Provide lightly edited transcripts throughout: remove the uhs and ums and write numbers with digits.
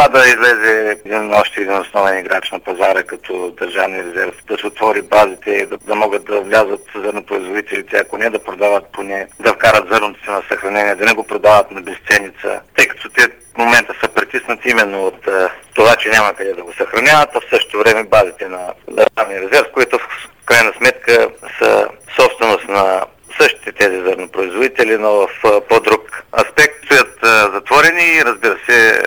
това да излезе още един основен играч на пазара като държавния резерв, да се отвори базите и да могат да влязат зърнопроизводителите, ако не да продават поне, да вкарат зърното си на съхранение, да не го продават на безценица, тъй като те в момента са притиснати именно от това, че няма къде да го съхраняват, а в същото време базите на държавния резерв, които в крайна сметка са собственост на същите тези зърнопроизводители, но в по-друг аспект, стоят затворени и, разбира се,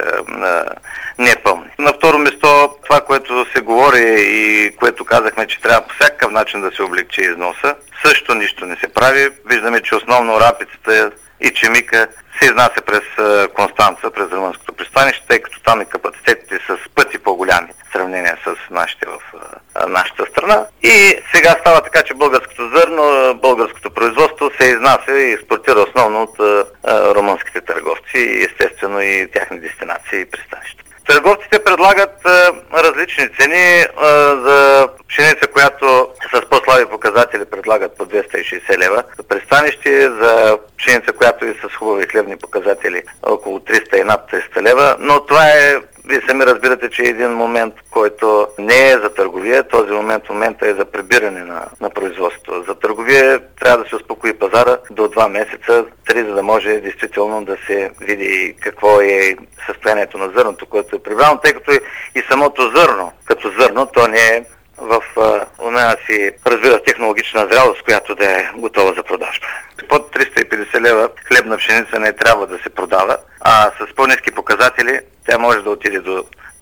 непълни. На второ место, това, което се говори и което казахме, че трябва по всякакъв начин да се облегчи износа, също нищо не се прави. Виждаме, че основно рапицата и чемика се изнася през Констанца, през румънското пристанище, тъй като там и капацитетите са с пъти по-голями в сравнение с нашите в нашата страна. И сега става така, че българското зърно, българското производство се изнася и експортира основно от румънските търговци и естествено и тяхни дестинации и пристанища. Търговците предлагат различни цени за пшеница, която с по-слаби показатели предлагат по 260 лева. За пристанище, за пшеница, която е с хубави хлебни показатели около 300 и над 300 лева. Но това е, вие сами разбирате, че е един момент, който не е за търговия. Този момента е за прибиране на производството. За търговия трябва да се успокои пазара до 2 месеца, 3, за да може действително да се види какво е състоянието на зърното, което е прибрано, тъй като и самото зърно, като зърно, то не е в оная си, разбира, технологична зрялост, която да е готова за продажба. Под 350 лева хлебна пшеница не трябва да се продава, а с по-ниски показатели тя може да отиде до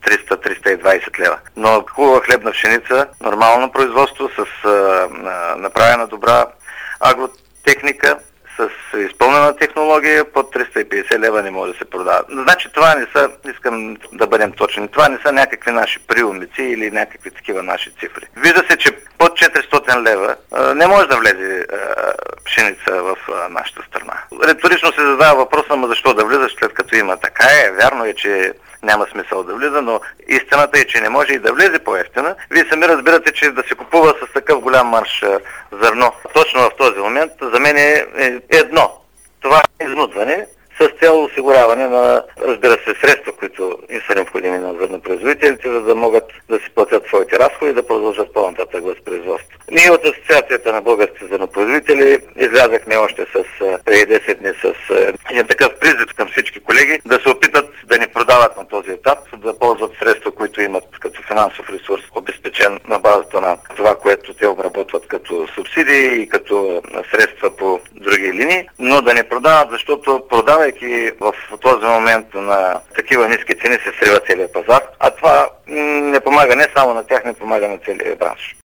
300-320 лева. Но хубава хлебна пшеница, нормално производство, с направена добра агротехника, с изпълнена технология, под 350 лева не може да се продава. Значи това не са, искам да бъдем точни, това не са някакви наши приумици или някакви такива наши цифри. Вижда се, че под 400 лева не може да влезе пшеница в нашата страна. Риторично се задава въпроса, ама защо да влизаш, след като има така е. Вярно е, че няма смисъл да влиза, но истината е, че не може и да влезе по-евтина. Вие сами разбирате, че да се купува с такъв голям марш зърно точно в този момент, за мен е едно. Това е изнудване с цел осигуряване на, разбира се, средства, които им са необходими на зърнопроизводителите, за да могат да си платят своите разходи и да продължат по-нататък възпроизводство. Ние от Асоциацията на българските зърнопроизводители излязахме още преди 10 дни с един такъв призив към всички колеги да се опитат да ни продават на този етап, да ползват средства, които имат като финансов ресурс, обезпечен на базата на това, което те обработват като субсидии и като средства по други линии, но да не продават, защото продавайки в този момент на такива ниски цени се срива целият пазар, а това не помага не само на тях, не помага на целия бранш.